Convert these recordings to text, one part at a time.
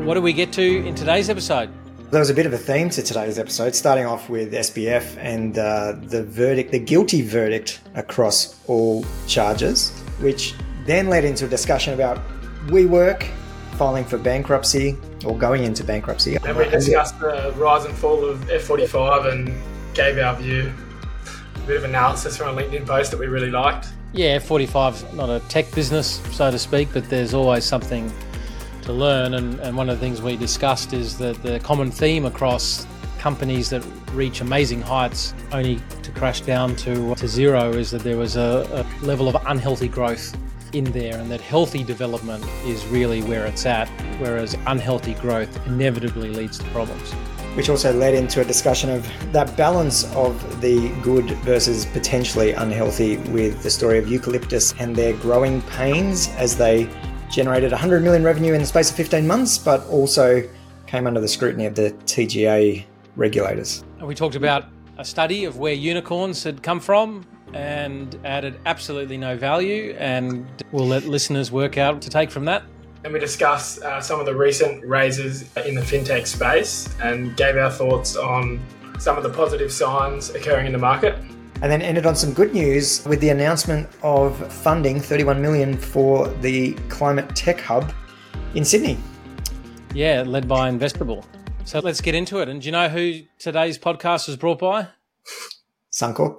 what do we get to in today's episode? There was a bit of a theme to today's episode, starting off with SBF and the guilty verdict across all charges, which then led into a discussion about WeWork filing for bankruptcy or going into bankruptcy. And we discussed the rise and fall of F45 and gave our view. A bit of analysis from a LinkedIn post that we really liked. Yeah, F45 is not a tech business, so to speak, but there's always something to learn. And one of the things we discussed is that the common theme across companies that reach amazing heights only to crash down to zero is that there was a level of unhealthy growth in there, and that healthy development is really where it's at, whereas unhealthy growth inevitably leads to problems. Which also led into a discussion of that balance of the good versus potentially unhealthy with the story of Eucalyptus and their growing pains as they generated 100 million revenue in the space of 15 months, but also came under the scrutiny of the TGA regulators. And we talked about a study of where unicorns had come from and added absolutely no value, and we'll let listeners work out what to take from that. And we discussed some of the recent raises in the fintech space and gave our thoughts on some of the positive signs occurring in the market. And then ended on some good news with the announcement of funding 31 million for the Climate Tech Hub in Sydney. Yeah, led by Investable. So let's get into it. And do you know who today's podcast was brought by? Suncorp.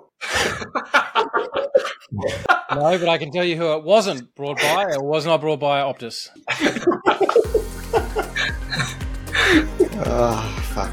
No, but I can tell you who it wasn't brought by. It was not brought by Optus. Oh, fuck.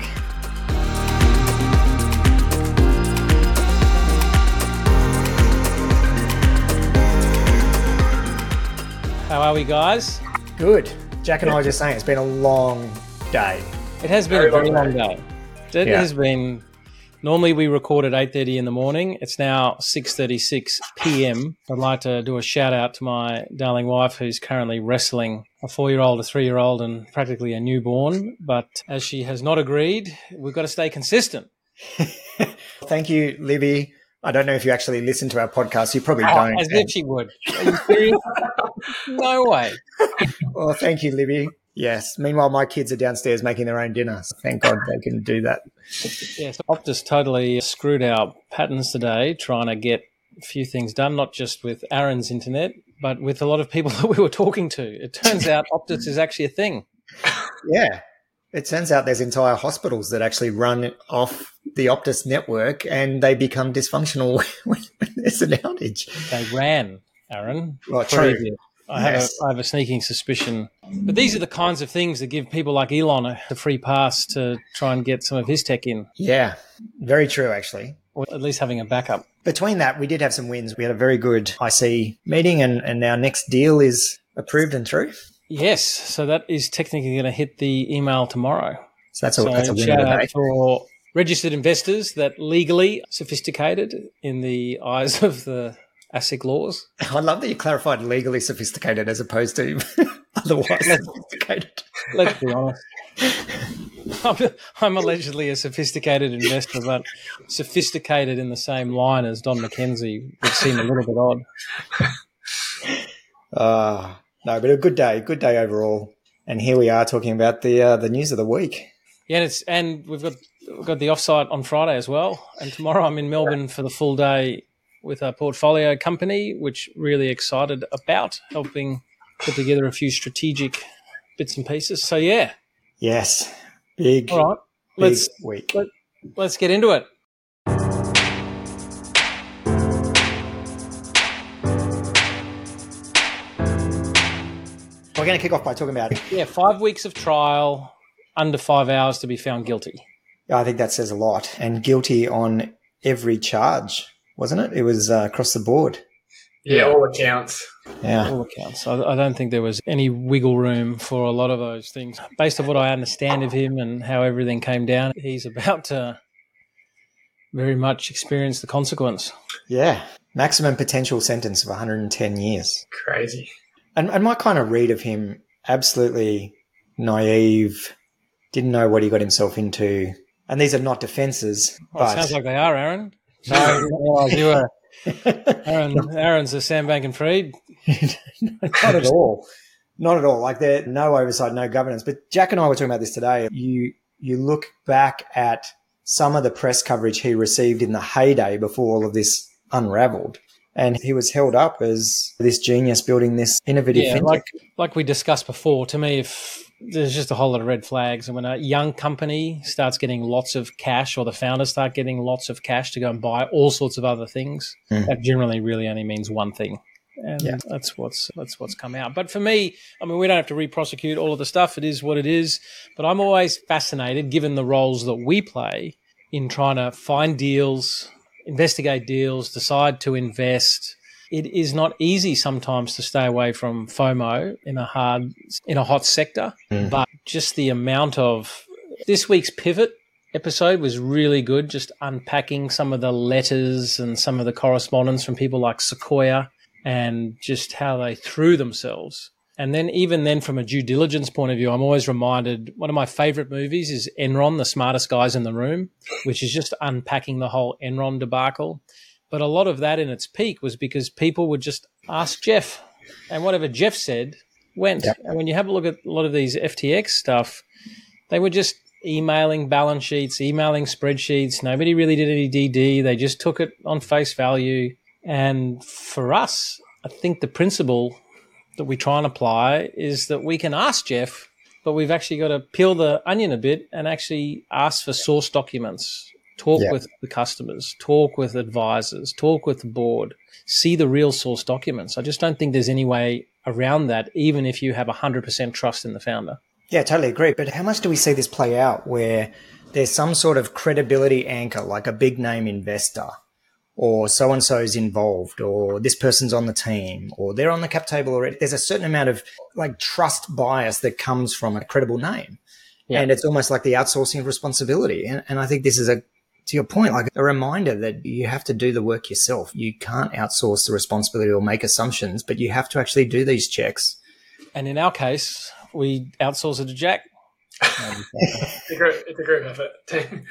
How are we, guys? Good. Jack and I were just saying it's been a long day. It has been a very long day. It has been. Normally we record at 8:30 in the morning. It's now 6:36 p.m. I'd like to do a shout out to my darling wife who's currently wrestling a 4-year-old, a 3-year-old and practically a newborn. But as she has not agreed, we've got to stay consistent. Thank you, Libby. I don't know if you actually listen to our podcast. You probably don't. As if she would. Are you serious? No way. Well, thank you, Libby. Yes. Meanwhile, my kids are downstairs making their own dinner. So thank God they can do that. Yes, Optus totally screwed our patterns today, trying to get a few things done, not just with Aaron's internet, but with a lot of people that we were talking to. It turns out Optus is actually a thing. Yeah. It turns out there's entire hospitals that actually run off the Optus network and they become dysfunctional when there's an outage. They ran, Aaron. Well, true. I have a sneaking suspicion. But these are the kinds of things that give people like Elon a free pass to try and get some of his tech in. Yeah, very true, actually. Or at least having a backup. Between that, we did have some wins. We had a very good IC meeting and our next deal is approved and through. Yes, so that is technically going to hit the email tomorrow. So that's a win of the day. Shout out for registered investors that legally sophisticated in the eyes of the ASIC laws. I love that you clarified legally sophisticated as opposed to otherwise sophisticated. Let's be honest. I'm allegedly a sophisticated investor, but sophisticated in the same line as Don McKenzie would seem a little bit odd. No, but a good day overall. And here we are talking about the news of the week. Yeah, and we've got the offsite on Friday as well. And tomorrow I'm in Melbourne for the full day with a portfolio company, which really excited about helping put together a few strategic bits and pieces. So, yeah. Yes. Big, all right. Let's week. Let's get into it. We're going to kick off by talking about 5 weeks of trial, under 5 hours to be found guilty. I think that says a lot. And guilty on every charge, wasn't it? It was across the board. Yeah, all accounts. Yeah. All accounts. I don't think there was any wiggle room for a lot of those things. Based on what I understand of him and how everything came down, he's about to very much experience the consequence. Yeah. Maximum potential sentence of 110 years. Crazy. And my kind of read of him, absolutely naive, didn't know what he got himself into. And these are not defences. Well, it sounds like they are, Aaron. No, I didn't realise you were. Aaron's a Sam Bankman-Fried. Not at all. Not at all. Like there's no oversight, no governance. But Jack and I were talking about this today. You look back at some of the press coverage he received in the heyday before all of this unraveled. And he was held up as this genius building this innovative fintech. Like we discussed before, to me, if there's just a whole lot of red flags. And when a young company starts getting lots of cash, or the founders start getting lots of cash to go and buy all sorts of other things, that generally really only means one thing. And that's what's come out. But for me, I mean, we don't have to re-prosecute all of the stuff. It is what it is. But I'm always fascinated, given the roles that we play in trying to find deals, investigate deals, decide to invest. It is not easy sometimes to stay away from FOMO in a hot sector, but just the amount of this week's Pivot episode was really good, just unpacking some of the letters and some of the correspondence from people like Sequoia and just how they threw themselves. And then even then, from a due diligence point of view, I'm always reminded, one of my favorite movies is Enron, The Smartest Guys in the Room, which is just unpacking the whole Enron debacle. But a lot of that in its peak was because people would just ask Jeff, and whatever Jeff said went. Yep. And when you have a look at a lot of these FTX stuff, they were just emailing balance sheets, emailing spreadsheets. Nobody really did any DD. They just took it on face value. And for us, I think the principle that we try and apply is that we can ask Jeff, but we've actually got to peel the onion a bit and actually ask for source documents, talk with the customers, talk with advisors, talk with the board, see the real source documents. I just don't think there's any way around that, even if you have 100% trust in the founder. Yeah, totally agree. But how much do we see this play out where there's some sort of credibility anchor, like a big name investor, or so-and-so's involved, or this person's on the team, or they're on the cap table already. There's a certain amount of like trust bias that comes from a credible name. Yeah. And it's almost like the outsourcing of responsibility. And I think this is to your point, like a reminder that you have to do the work yourself. You can't outsource the responsibility or make assumptions, but you have to actually do these checks. And in our case, we outsource it to Jack. It's a group effort, team.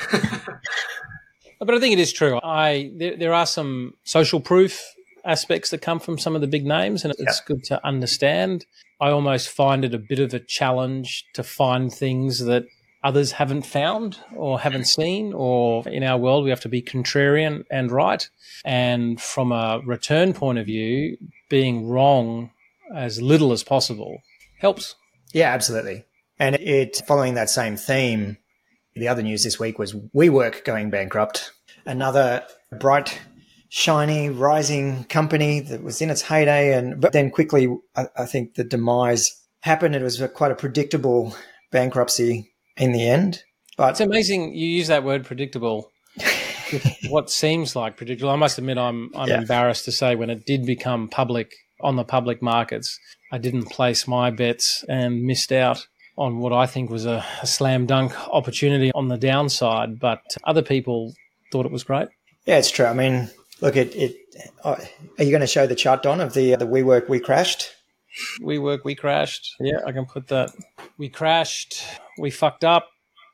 But I think it is true. There are some social proof aspects that come from some of the big names, and it's good to understand. I almost find it a bit of a challenge to find things that others haven't found or haven't seen, or in our world, we have to be contrarian and right. And from a return point of view, being wrong as little as possible helps. Yeah, absolutely. And following that same theme, the other news this week was WeWork going bankrupt. Another bright, shiny, rising company that was in its heyday. But then quickly, I think the demise happened. It was quite a predictable bankruptcy in the end. But it's amazing you use that word predictable. What seems like predictable. I must admit I'm embarrassed to say when it did become public on the public markets, I didn't place my bets and missed out on what I think was a slam dunk opportunity on the downside, but other people thought it was great. Yeah, it's true. I mean, look, are you going to show the chart, Don, of the WeWork we crashed? WeWork we crashed. Yeah, I can put that. We crashed. We fucked up.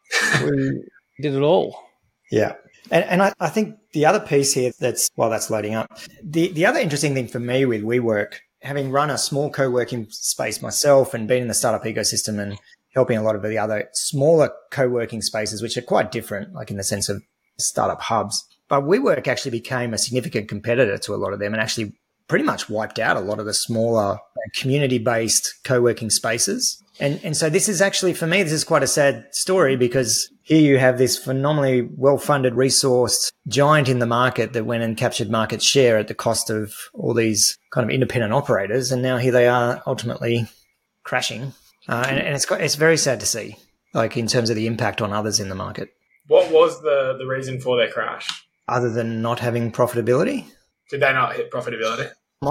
We did it all. Yeah. And I think the other piece here that's loading up, the other interesting thing for me with WeWork, having run a small co-working space myself and been in the startup ecosystem and helping a lot of the other smaller co-working spaces, which are quite different, like in the sense of startup hubs. But WeWork actually became a significant competitor to a lot of them and actually pretty much wiped out a lot of the smaller community-based co-working spaces. And so this is actually, for me, this is quite a sad story because here you have this phenomenally well-funded, resourced giant in the market that went and captured market share at the cost of all these kind of independent operators. And now here they are ultimately crashing. And it's very sad to see, like in terms of the impact on others in the market. What was the reason for their crash? Other than not having profitability? Did they not hit profitability?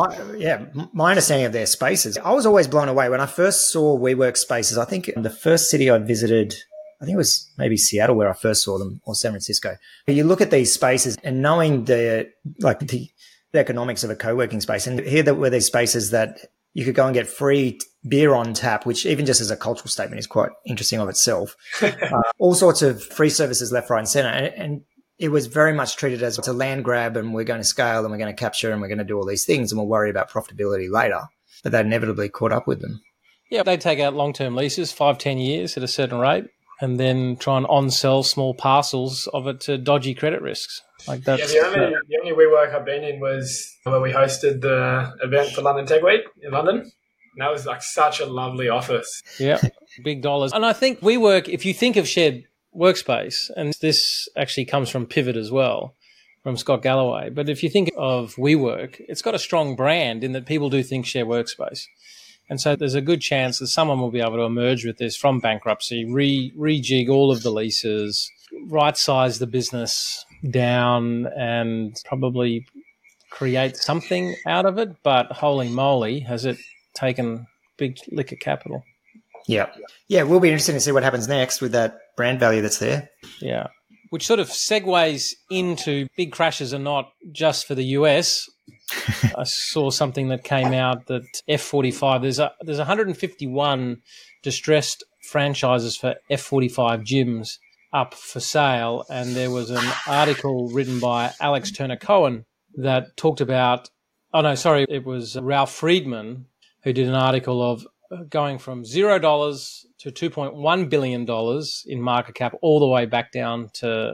My understanding of their spaces, I was always blown away. When I first saw WeWork spaces, I think the first city I visited, I think it was maybe Seattle where I first saw them, or San Francisco. You look at these spaces and knowing the economics of a co-working space, and here were these spaces that you could go and get free beer on tap, which even just as a cultural statement is quite interesting of itself. All sorts of free services left, right and center. And it was very much treated as it's a land grab and we're going to scale and we're going to capture and we're going to do all these things and we'll worry about profitability later. but that inevitably caught up with them. Yeah, they take out long-term leases, 5-10 years at a certain rate, and then try and on-sell small parcels of it to dodgy credit risks. Like that's, the only WeWork I've been in was where we hosted the event for London Tech Week in London. And that was like such a lovely office. Yeah, big dollars. And I think WeWork, if you think of shared workspace, and this actually comes from Pivot as well, from Scott Galloway, but if you think of WeWork, it's got a strong brand in that people do think shared workspace. And so there's a good chance that someone will be able to emerge with this from bankruptcy, rejig all of the leases, right-size the business down and probably create something out of it. But holy moly, has it taken big lick of capital. Yeah. Yeah, it will be interesting to see what happens next with that brand value that's there. Yeah. Which sort of segues into big crashes are not just for the US. I saw something that came out that F45, there's 151 distressed franchises for F45 gyms up for sale, and there was an article written by Alex Turner Cohen that talked about, it was Ralph Friedman who did an article of going from $0 to $2.1 billion in market cap all the way back down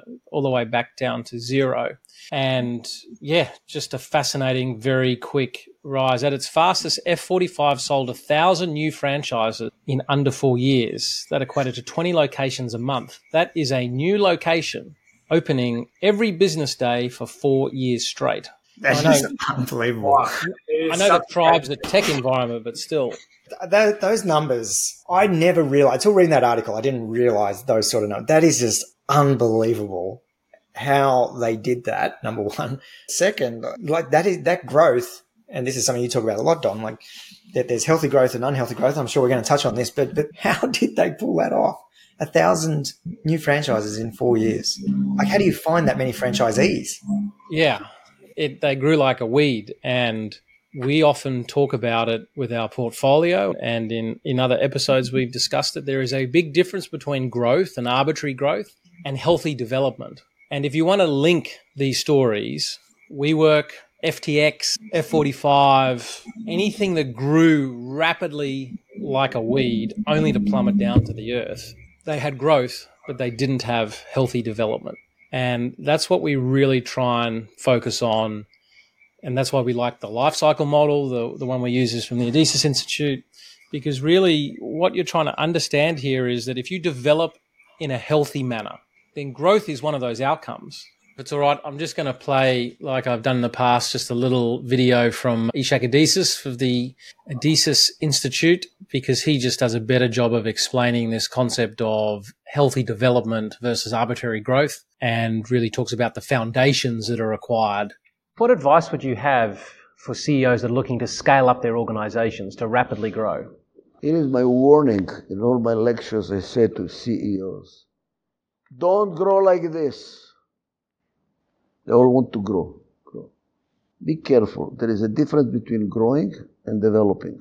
to zero. And yeah, just a fascinating, very quick rise. At its fastest, F45 sold 1,000 new franchises in under 4 years. That equated to 20 locations a month. That is a new location opening every business day for 4 years straight. That is unbelievable. I know that Tribe's a tech environment, but still. Those numbers, I never realized, until reading that article, I didn't realize those sort of numbers. That is just unbelievable how they did that, number one. Second, like that growth, and this is something you talk about a lot, Don, like that there's healthy growth and unhealthy growth. I'm sure we're going to touch on this, but how did they pull that off? 1,000 new franchises in 4 years. Like, how do you find that many franchisees? Yeah, they grew like a weed, and we often talk about it with our portfolio, and in other episodes we've discussed it. There is a big difference between growth and arbitrary growth and healthy development. And if you want to link these stories, WeWork, FTX, F45, anything that grew rapidly like a weed only to plummet down to the earth, they had growth, but they didn't have healthy development. And that's what we really try and focus on. And that's why we like the life cycle model. The one we use is from the Adesys Institute, because really what you're trying to understand here is that if you develop in a healthy manner, then growth is one of those outcomes. If it's all right, I'm just going to play, like I've done in the past, just a little video from Ishak Adesys of the Adesys Institute, because he just does a better job of explaining this concept of healthy development versus arbitrary growth, and really talks about the foundations that are required. What advice would you have for CEOs that are looking to scale up their organizations to rapidly grow? It is my warning in all my lectures. I say to CEOs, don't grow like this. They all want to grow. Be careful. There is a difference between growing and developing.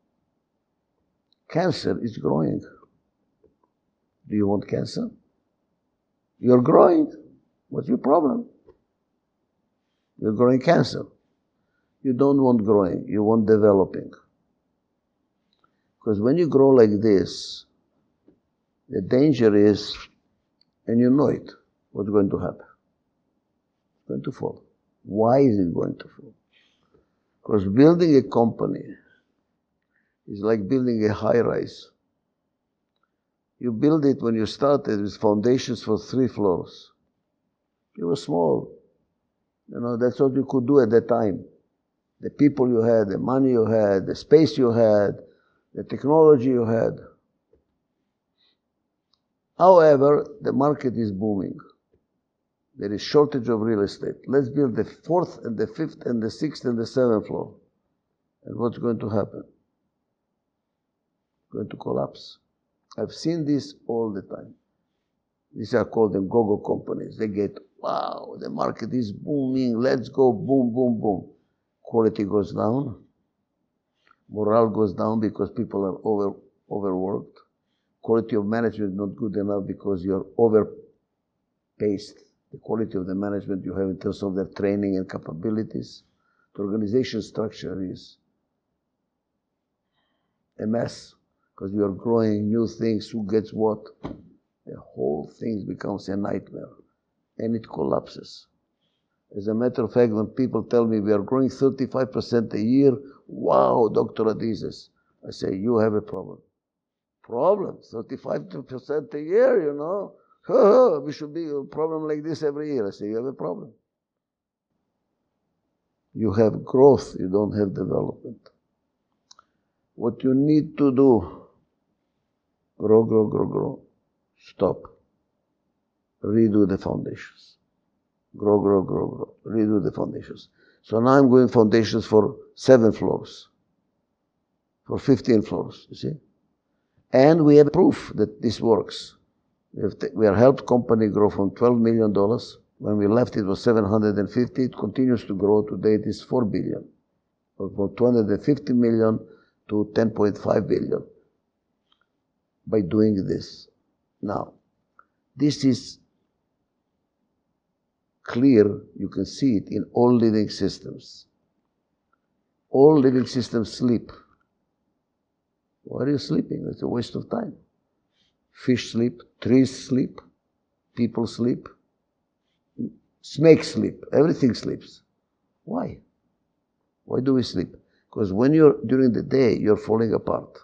Cancer is growing. Do you want cancer? You're growing. What's your problem? You're growing cancer. You don't want growing. You want developing. Because when you grow like this, the danger is, and you know it, what's going to happen? It's going to fall. Why is it going to fall? Because building a company is like building a high-rise. You build it when you started with foundations for 3 floors. You were small. That's what you could do at that time. The people you had, the money you had, the space you had, the technology you had. However, the market is booming. There is shortage of real estate. Let's build the 4th and the 5th and the 6th and the 7th floor. And what's going to happen? It's going to collapse. I've seen this all the time. These are called the go-go companies. They get, wow, the market is booming, let's go, boom, boom, boom. Quality goes down. Morale goes down because people are overworked. Quality of management is not good enough because you're overpaced. The quality of the management you have in terms of their training and capabilities. The organization structure is a mess because you're growing new things, who gets what. The whole thing becomes a nightmare and it collapses. As a matter of fact, when people tell me we are growing 35% a year, wow, Dr. Adizes, I say, you have a problem. Problem? 35% a year, you know? We should be a problem like this every year. I say, you have a problem. You have growth, you don't have development. What you need to do, grow. Stop. Redo the foundations. Grow. Redo the foundations. So now I'm going foundations for 7 floors. For 15 floors, you see? And we have proof that this works. We have helped company grow from $12 million. When we left, it was 750. It continues to grow. Today, it is $4 billion. From 250 million to 10.5 billion by doing this. Now, this is clear. You can see it in all living systems. All living systems sleep. Why are you sleeping? It's a waste of time. Fish sleep, trees sleep, people sleep, snakes sleep, everything sleeps. Why? Why do we sleep? Because when you're during the day, you're falling apart.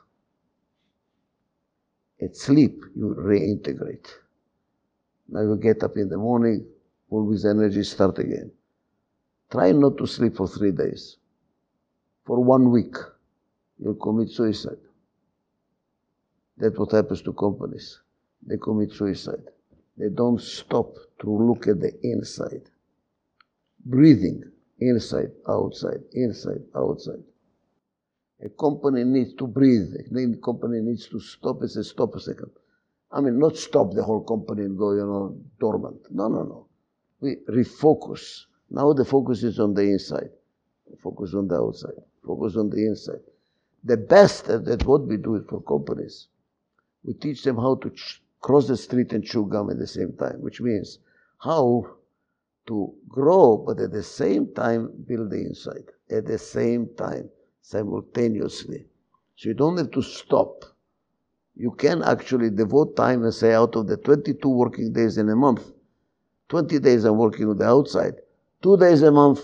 At sleep, you reintegrate. Now you get up in the morning, full with energy, start again. Try not to sleep for 3 days. For 1 week, you'll commit suicide. That's what happens to companies. They commit suicide. They don't stop to look at the inside. Breathing, inside, outside, inside, outside. A company needs to breathe. A company needs to stop and say, stop a second. I mean, not stop the whole company and go, dormant. No. We refocus. Now the focus is on the inside. Focus on the outside. Focus on the inside. The best, that's what we do it for companies. We teach them how to cross the street and chew gum at the same time, which means how to grow, but at the same time build the inside. At the same time, simultaneously. So you don't have to stop. You can actually devote time and say, out of the 22 working days in a month, 20 days I'm working on the outside, 2 days a month,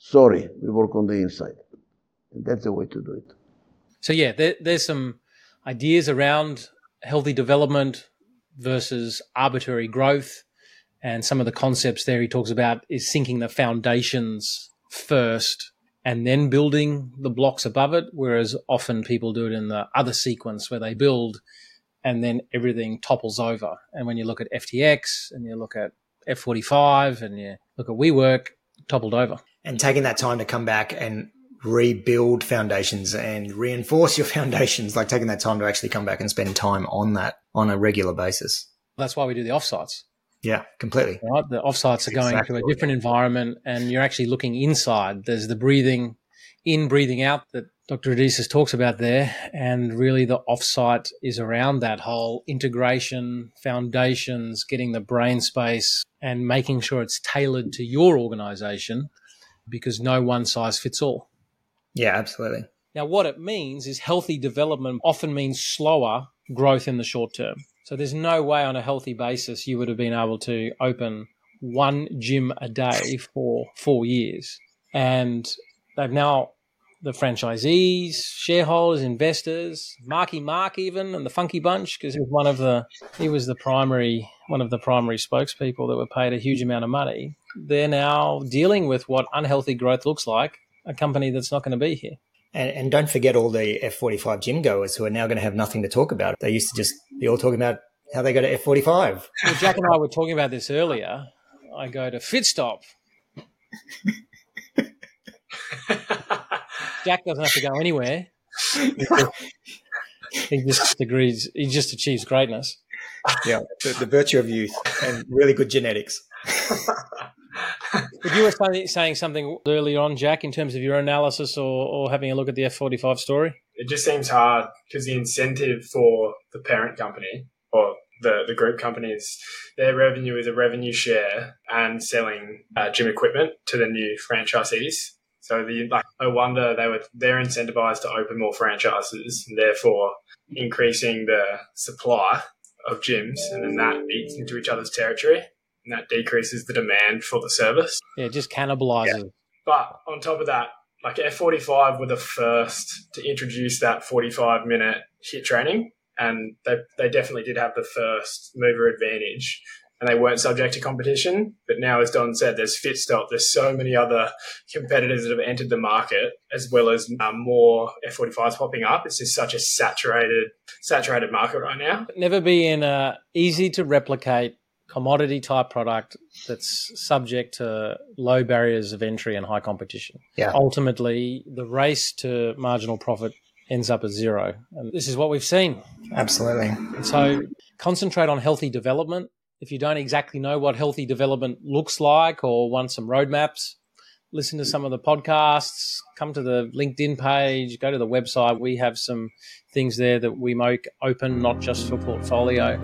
we work on the inside. And that's the way to do it. So yeah, there's some ideas around healthy development versus arbitrary growth. And some of the concepts there he talks about is sinking the foundations first and then building the blocks above it, whereas often people do it in the other sequence where they build and then everything topples over. And when you look at FTX and you look at F45 and you look at WeWork, toppled over. And taking that time to come back and rebuild foundations and reinforce your foundations, like taking that time to actually come back and spend time on that on a regular basis. That's why we do the offsites. Yeah, completely. Right? The offsites are going to a different environment and you're actually looking inside. There's the breathing in, breathing out that Dr. Adizes talks about there. And really the offsite is around that whole integration, foundations, getting the brain space and making sure it's tailored to your organization because no one size fits all. Yeah, absolutely. Now, what it means is healthy development often means slower growth in the short term. So there's no way on a healthy basis you would have been able to open 1 gym a day for 4 years. And they've now, the franchisees, shareholders, investors, Marky Mark even, and the Funky Bunch, because he was one of the primary spokespeople that were paid a huge amount of money. They're now dealing with what unhealthy growth looks like, a company that's not going to be here. And don't forget all the F45 gym goers who are now going to have nothing to talk about. They used to just be all talking about how they go to F45. Well, Jack and I were talking about this earlier. I go to FitStop. Jack doesn't have to go anywhere. He just achieves greatness. Yeah, the virtue of youth and really good genetics. But you were saying something earlier on, Jack, in terms of your analysis or having a look at the F45 story? It just seems hard because the incentive for the parent company or the group companies, their revenue is a revenue share and selling gym equipment to the new franchisees. So no wonder they're incentivized to open more franchises, and therefore increasing the supply of gyms, and then that eats into each other's territory, and that decreases the demand for the service. Yeah, it just cannibalizes. Yeah. But on top of that, like F45 were the first to introduce that 45-minute HIIT training, and they definitely did have the first mover advantage, and they weren't subject to competition. But now, as Don said, there's FitStop. There's so many other competitors that have entered the market, as well as more F45s popping up. It's just such a saturated market right now. Never be in a easy to replicate commodity type product that's subject to low barriers of entry and high competition. Yeah. Ultimately, the race to marginal profit ends up at zero. And this is what we've seen. Absolutely. And so concentrate on healthy development. If you don't exactly know what healthy development looks like or want some roadmaps, listen to some of the podcasts, come to the LinkedIn page, go to the website. We have some things there that we make open, not just for portfolio.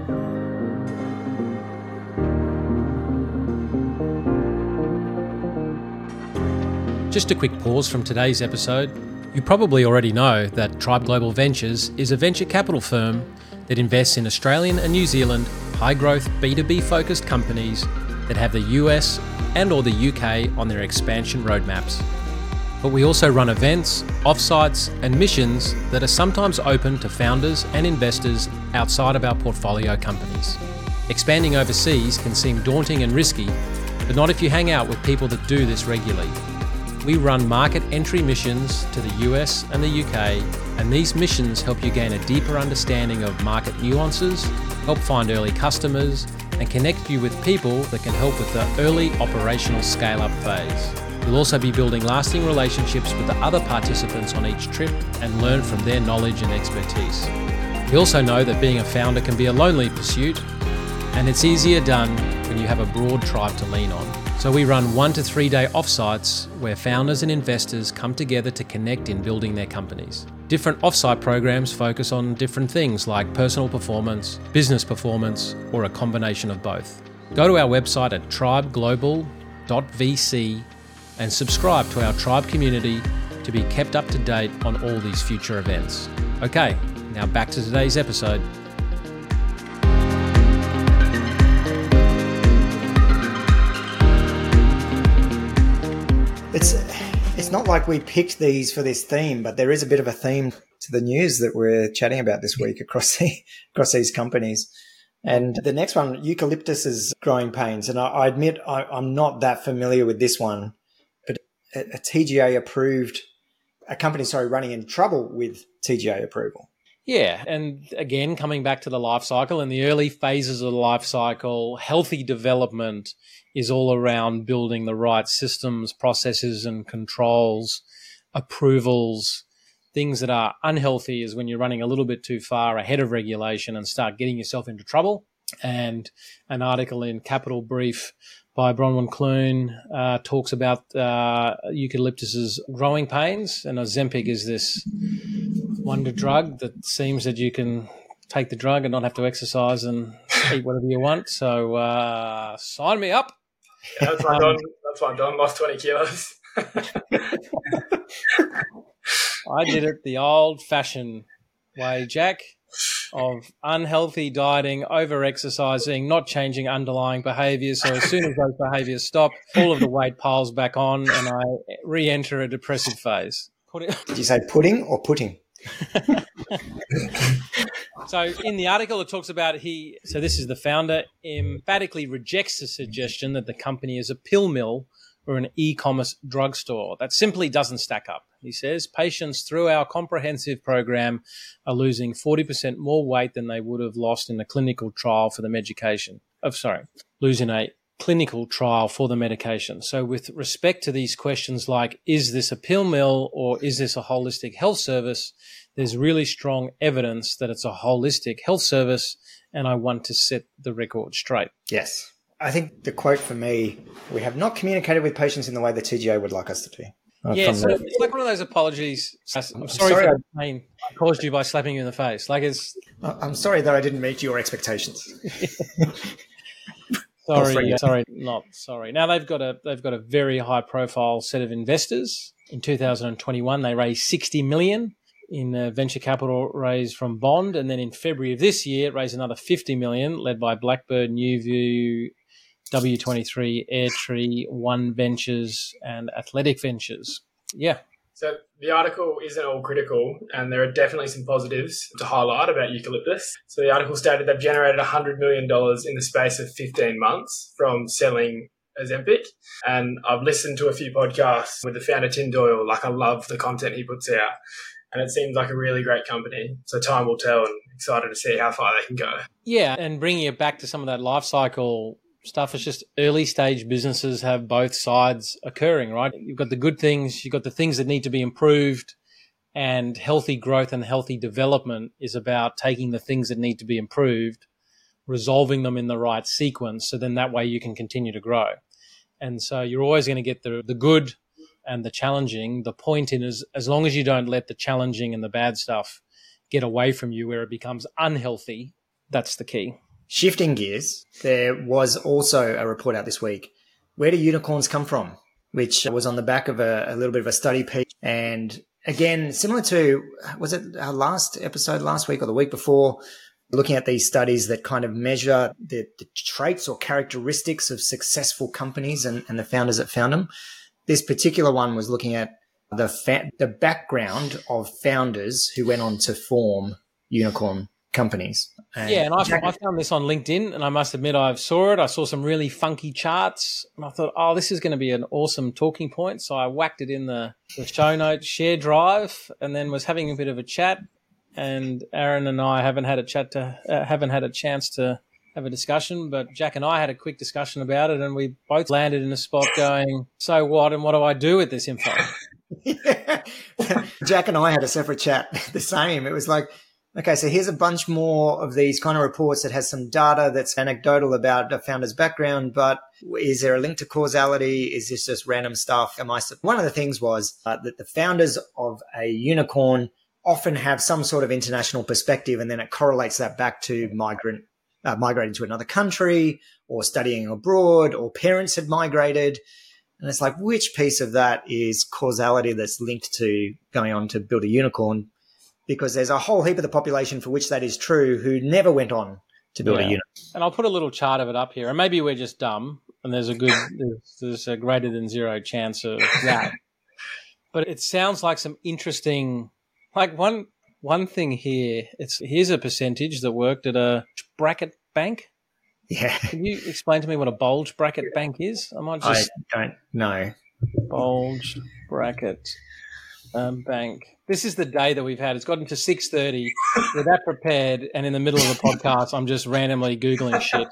Just a quick pause from today's episode. You probably already know that Tribe Global Ventures is a venture capital firm that invests in Australian and New Zealand high-growth B2B focused companies that have the US and or the UK on their expansion roadmaps. But we also run events, offsites and missions that are sometimes open to founders and investors outside of our portfolio companies. Expanding overseas can seem daunting and risky, but not if you hang out with people that do this regularly. We run market entry missions to the US and the UK, and these missions help you gain a deeper understanding of market nuances, help find early customers, and connect you with people that can help with the early operational scale-up phase. You'll also be building lasting relationships with the other participants on each trip and learn from their knowledge and expertise. We also know that being a founder can be a lonely pursuit, and it's easier done when you have a broad tribe to lean on. So we run 1 to 3 day offsites where founders and investors come together to connect in building their companies. Different offsite programs focus on different things like personal performance, business performance, or a combination of both. Go to our website at tribeglobal.vc and subscribe to our tribe community to be kept up to date on all these future events. Okay, now back to today's episode. It's not like we picked these for this theme, but there is a bit of a theme to the news that we're chatting about this week across these companies. And the next one, Eucalyptus's growing pains. And I admit I'm not that familiar with this one, but a TGA approved, a company, running in trouble with TGA approval. Yeah, and again, coming back to the life cycle, in the early phases of the life cycle, healthy development is all around building the right systems, processes and controls, approvals. Things that are unhealthy is when you're running a little bit too far ahead of regulation and start getting yourself into trouble. And an article in Capital Brief by Bronwyn Clune talks about eucalyptus's growing pains, and Ozempic is this wonder drug that seems that you can take the drug and not have to exercise and eat whatever you want. So sign me up. Yeah, that's why Don lost 20 kilos. I did it the old-fashioned way, Jack, of unhealthy dieting, over-exercising, not changing underlying behaviours. So as soon as those behaviours stop, all of the weight piles back on and I re-enter a depressive phase. Did you say pudding or putting? So in the article, it talks about so this is the founder, emphatically rejects the suggestion that the company is a pill mill or an e-commerce drugstore. That simply doesn't stack up. He says patients through our comprehensive program are losing 40% more weight than they would have lost in a clinical trial for the medication. Losing a clinical trial for the medication. So with respect to these questions like, is this a pill mill or is this a holistic health service? There's really strong evidence that it's a holistic health service, and I want to set the record straight. Yes. I think the quote for me, we have not communicated with patients in the way the TGA would like us to do. So it's like one of those apologies. I'm sorry for the pain I caused you by slapping you in the face. I'm sorry that I didn't meet your expectations. Sorry. Now they've got a very high profile set of investors. In 2021, they raised 60 million in a venture capital raise from Bond, and then in February of this year, it raised another 50 million, led by Blackbird, NewView, W23, Airtree, One Ventures, and Athletic Ventures. Yeah. So the article isn't all critical, and there are definitely some positives to highlight about eucalyptus. So the article stated they've generated $100 million in the space of 15 months from selling Ozempic. And I've listened to a few podcasts with the founder, Tim Doyle. Like, I love the content he puts out, and it seems like a really great company. So time will tell, and excited to see how far they can go. Yeah, and bringing it back to some of that life cycle stuff, it's just early stage businesses have both sides occurring, right? You've got the good things, you've got the things that need to be improved, and healthy growth and healthy development is about taking the things that need to be improved, resolving them in the right sequence, so then that way you can continue to grow. And so you're always going to get the good and the challenging. The point is, as long as you don't let the challenging and the bad stuff get away from you where it becomes unhealthy, that's the key. Shifting gears, there was also a report out this week. Where do unicorns come from? Which was on the back of a little bit of a study piece. And again, similar to, was it our last episode last week or the week before, looking at these studies that kind of measure the traits or characteristics of successful companies and the founders that found them. This particular one was looking at the background of founders who went on to form unicorn companies. And I found this on LinkedIn, and I must admit I saw it. I saw some really funky charts, and I thought, oh, this is going to be an awesome talking point. So I whacked it in the show notes share drive, and then was having a bit of a chat. And Aaron and I haven't had a chance to have a discussion, but Jack and I had a quick discussion about it, and we both landed in a spot going, so what, and what do I do with this info? Yeah. Jack and I had a separate chat, the same. It was like, okay, so here's a bunch more of these kind of reports that has some data that's anecdotal about a founder's background, but is there a link to causality? Is this just random stuff? One of the things was that the founders of a unicorn often have some sort of international perspective, and then it correlates that back to migrating to another country or studying abroad, or parents had migrated. And it's like, which piece of that is causality that's linked to going on to build a unicorn? Because there's a whole heap of the population for which that is true who never went on to build a unicorn. And I'll put a little chart of it up here. And maybe we're just dumb, and there's a greater than zero chance of that. But it sounds like some interesting, like one thing here. Here's a percentage that worked at a bracket bank. Yeah. Can you explain to me what a bulge bracket bank is? I don't know. Bulge bracket bank. This is the day that we've had. It's gotten to 6:30. We're that prepared, and in the middle of the podcast, I'm just randomly Googling shit.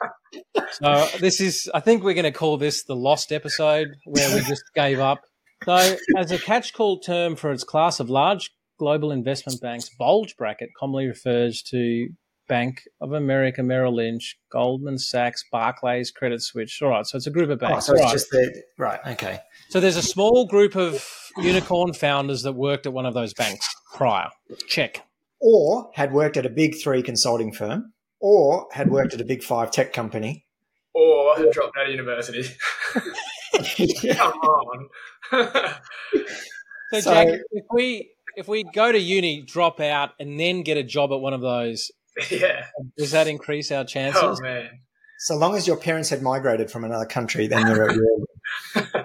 So I think we're going to call this the lost episode, where we just gave up. So as a catch-call term for its class of large global investment banks, bulge bracket commonly refers to Bank of America, Merrill Lynch, Goldman Sachs, Barclays, Credit Suisse. All right, so it's a group of banks. Oh, so it's just right, okay. So there's a small group of unicorn founders that worked at one of those banks prior. Check. Or had worked at a big 3 consulting firm, or had worked at a big 5 tech company. Or had dropped out of university. Come on. So Jack, if we go to uni, drop out, and then get a job at one of those, does that increase our chances? Oh, man. So long as your parents had migrated from another country, then you're at your...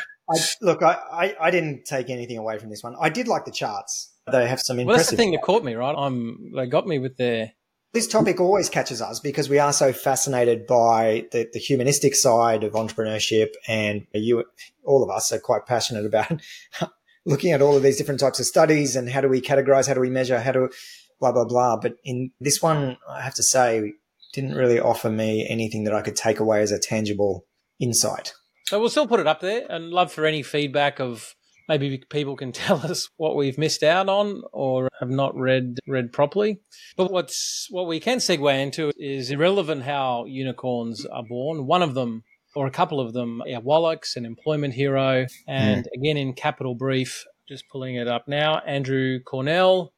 I didn't take anything away from this one. I did like the charts. They have some impressive... Well, that's the thing that caught me, right? They got me with their... This topic always catches us because we are so fascinated by the humanistic side of entrepreneurship, and all of us are quite passionate about looking at all of these different types of studies and how do we categorize, how do we measure, how do blah, blah, blah. But in this one, I have to say, didn't really offer me anything that I could take away as a tangible insight. So we'll still put it up there, and love for any feedback of maybe people can tell us what we've missed out on or have not read properly. But what we can segue into is irrelevant how unicorns are born. One of them, or a couple of them, are Wallachs and Employment Hero. And again, in Capital Brief, just pulling it up now, Andrew Cornell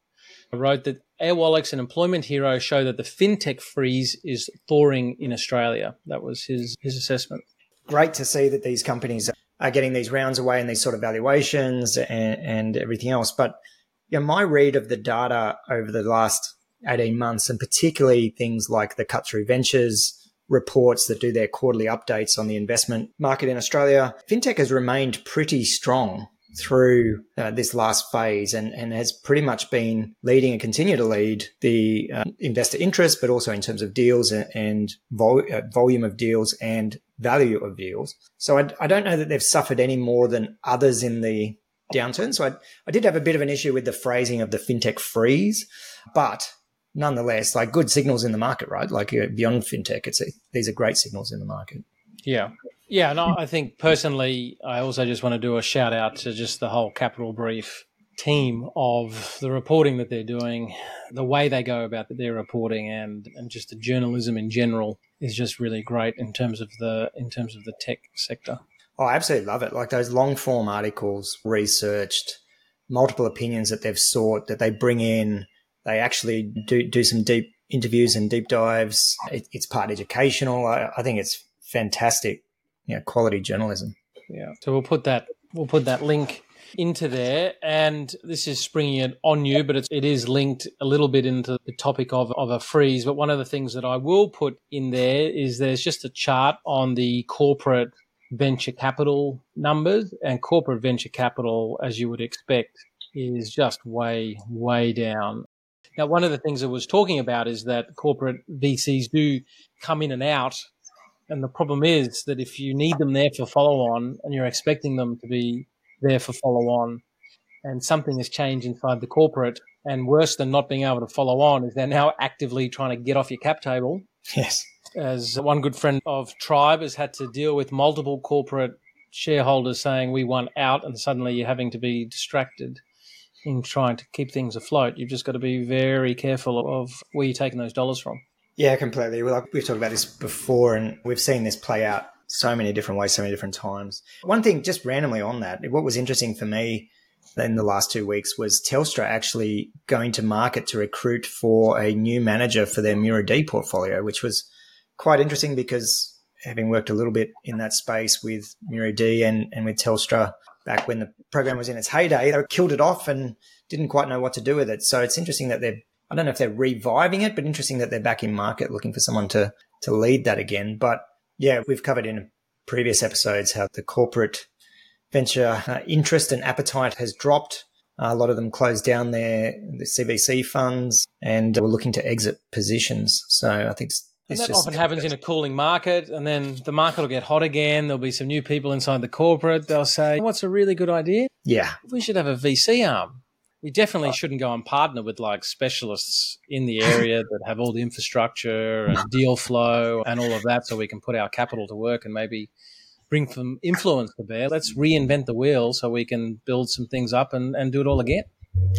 wrote that Airwallex and Employment Hero show that the fintech freeze is thawing in Australia. That was his assessment. Great to see that these companies are getting these rounds away and these sort of valuations and everything else. But my read of the data over the last 18 months, and particularly things like the Cut Through Ventures reports that do their quarterly updates on the investment market in Australia, fintech has remained pretty strong through this last phase and has pretty much been leading and continue to lead the investor interest, but also in terms of deals and volume of deals and value of deals. So I don't know that they've suffered any more than others in the downturn. So I did have a bit of an issue with the phrasing of the fintech freeze, but nonetheless, like good signals in the market, right? Like beyond fintech, these are great signals in the market. Yeah. Yeah, and I think personally, I also just want to do a shout out to just the whole Capital Brief team of the reporting that they're doing, the way they go about their reporting, and just the journalism in general is just really great in terms of the tech sector. Oh, I absolutely love it. Like those long form articles, researched, multiple opinions that they've sought, that they bring in. They actually do some deep interviews and deep dives. It's part educational. I think it's fantastic, quality journalism. Yeah. So we'll put that link into there, and this is springing it on you, but it is linked a little bit into the topic of a freeze. But one of the things that I will put in there is there's just a chart on the corporate venture capital numbers, and corporate venture capital, as you would expect, is just way, way down. Now, one of the things I was talking about is that corporate VCs do come in and out. And the problem is that if you need them there for follow-on and you're expecting them to be there for follow-on, and something has changed inside the corporate, and worse than not being able to follow on is they're now actively trying to get off your cap table. Yes. As one good friend of Tribe has had to deal with multiple corporate shareholders saying we want out, and suddenly you're having to be distracted in trying to keep things afloat. You've just got to be very careful of where you're taking those dollars from. Yeah, completely. We've talked about this before, and we've seen this play out so many different ways, so many different times. One thing, just randomly on that, what was interesting for me in the last 2 weeks was Telstra actually going to market to recruit for a new manager for their Mura-D portfolio, which was quite interesting because having worked a little bit in that space with Mura-D and with Telstra back when the program was in its heyday, they killed it off and didn't quite know what to do with it. So it's interesting that I don't know if they're reviving it, but interesting that they're back in market looking for someone to lead that again. But yeah, we've covered in previous episodes how the corporate venture interest and appetite has dropped. A lot of them closed down the CVC funds and were looking to exit positions. So I think that often happens in a cooling market, and then the market will get hot again. There'll be some new people inside the corporate. They'll say, what's a really good idea? Yeah. We should have a VC arm. We definitely shouldn't go and partner with like specialists in the area that have all the infrastructure and deal flow and all of that, so we can put our capital to work and maybe bring some influence to bear. Let's reinvent the wheel so we can build some things up and do it all again.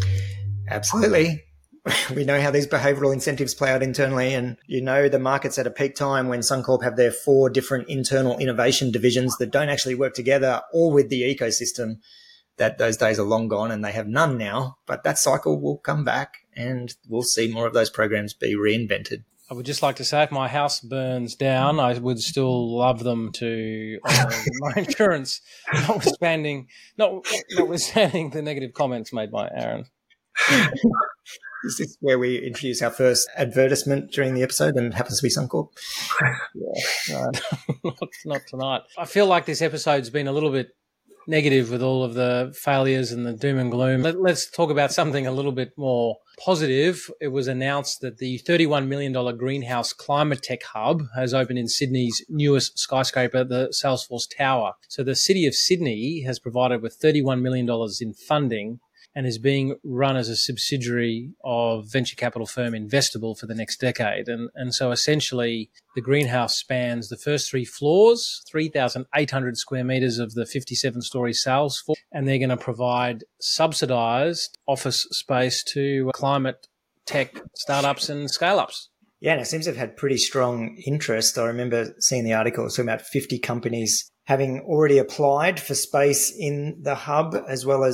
Absolutely. We know how these behavioural incentives play out internally, and the market's at a peak time when Suncorp have their 4 different internal innovation divisions that don't actually work together, all with the ecosystem. That those days are long gone and they have none now, but that cycle will come back and we'll see more of those programs be reinvented. I would just like to say if my house burns down, I would still love them to my insurance, notwithstanding the negative comments made by Aaron. This is where we introduce our first advertisement during the episode, and it happens to be Suncorp. Yeah, not tonight. I feel like this episode's been a little bit negative with all of the failures and the doom and gloom. Let's talk about something a little bit more positive. It was announced that the $31 million greenhouse climate tech hub has opened in Sydney's newest skyscraper, the Salesforce Tower. So the City of Sydney has provided with $31 million in funding and is being run as a subsidiary of venture capital firm Investable for the next decade. And so essentially the greenhouse spans the first 3 floors, 3,800 square metres of the 57-storey sales floor, and they're going to provide subsidised office space to climate tech startups and scale-ups. Yeah, and it seems they've had pretty strong interest. I remember seeing the article talking about 50 companies having already applied for space in the hub, as well as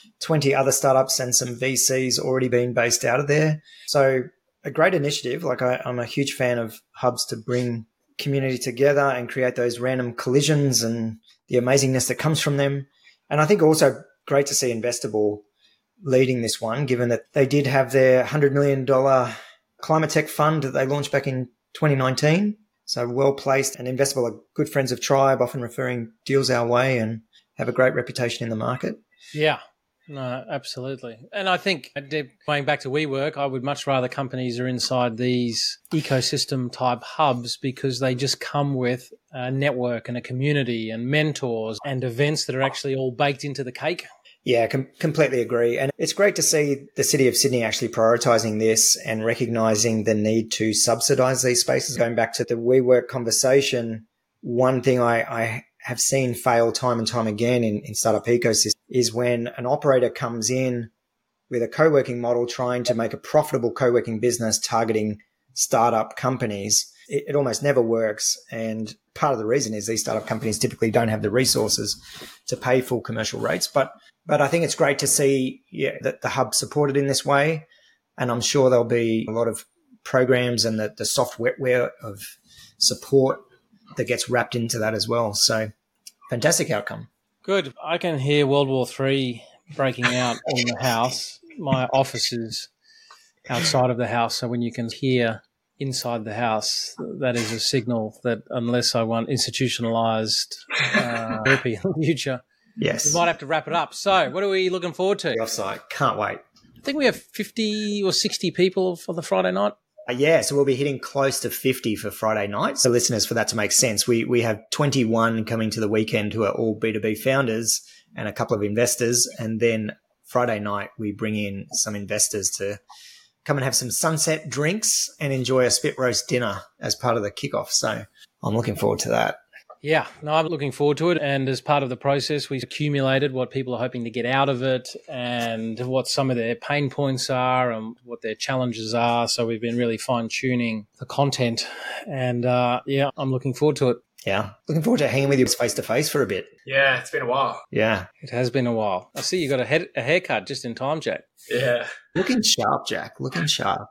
20 other startups and some VCs already being based out of there. So a great initiative. Like I'm a huge fan of hubs to bring community together and create those random collisions and the amazingness that comes from them. And I think also great to see Investable leading this one, given that they did have their $100 million climate tech fund that they launched back in 2019. So well placed, and Investable are good friends of Tribe, often referring deals our way, and have a great reputation in the market. Yeah. No, absolutely. And I think, going back to WeWork, I would much rather companies are inside these ecosystem type hubs, because they just come with a network and a community and mentors and events that are actually all baked into the cake. Yeah, completely agree. And it's great to see the City of Sydney actually prioritising this and recognising the need to subsidise these spaces. Going back to the WeWork conversation, one thing I have seen fail time and time again in startup ecosystem is when an operator comes in with a co-working model trying to make a profitable co-working business targeting startup companies. It almost never works. And part of the reason is these startup companies typically don't have the resources to pay full commercial rates. But I think it's great to see that the hub supported in this way. And I'm sure there'll be a lot of programs and the software of support that gets wrapped into that as well. So fantastic outcome. Good. I can hear World War III breaking out in the house. My office is outside of the house, so when you can hear inside the house, that is a signal that unless I want institutionalized therapy in the future, yes, we might have to wrap it up. So what are we looking forward to? The offsite. Can't wait. I think we have 50 or 60 people for the Friday night. Yeah, so we'll be hitting close to 50 for Friday night. So listeners, for that to make sense, we have 21 coming to the weekend who are all B2B founders and a couple of investors. And then Friday night, we bring in some investors to come and have some sunset drinks and enjoy a spit roast dinner as part of the kickoff. So I'm looking forward to that. Yeah, no, I'm looking forward to it. And as part of the process, we've accumulated what people are hoping to get out of it and what some of their pain points are and what their challenges are. So we've been really fine-tuning the content. And, I'm looking forward to it. Yeah, looking forward to hanging with you face-to-face for a bit. Yeah, it's been a while. Yeah. It has been a while. I see you got a haircut just in time, Jack. Yeah. Looking sharp, Jack. Looking sharp.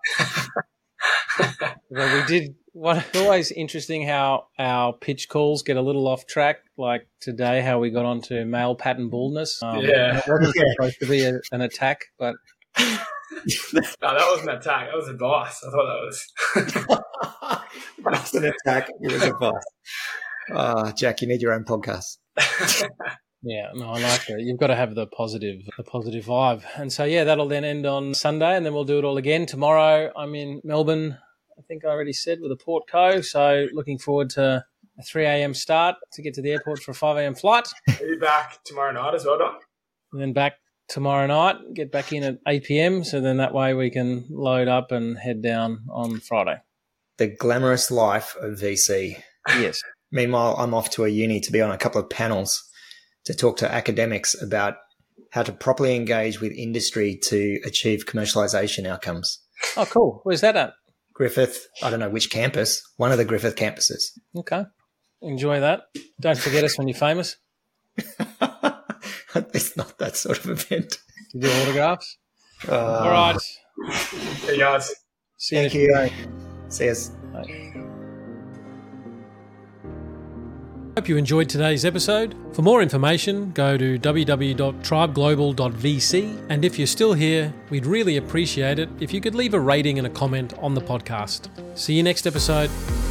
Well, we did. It's always interesting how our pitch calls get a little off track. Like today, how we got onto male pattern baldness. Yeah. It wasn't supposed to be an attack, but no, that wasn't an attack. That was advice. I thought that was an attack. It was advice. Jack, you need your own podcast. Yeah, no, I like it. You've got to have the positive vibe. And so, that'll then end on Sunday, and then we'll do it all again. Tomorrow, I'm in Melbourne, I think I already said, with a Port Co. So looking forward to a 3 a.m. start to get to the airport for a 5 a.m. flight. Are you back tomorrow night as well, Doc? And then back tomorrow night, get back in at 8 p.m. So then that way we can load up and head down on Friday. The glamorous life of VC. Yes. Meanwhile, I'm off to a uni to be on a couple of panels to talk to academics about how to properly engage with industry to achieve commercialization outcomes. Oh, cool. Where's that at? Griffith. I don't know which campus. One of the Griffith campuses. Okay. Enjoy that. Don't forget us when you're famous. It's not that sort of event. You do autographs? All right. Hey, guys. See you. Thank you. See us. Bye. Hope you enjoyed today's episode. For more information, go to www.tribeglobal.vc. And if you're still here, we'd really appreciate it if you could leave a rating and a comment on the podcast. See you next episode.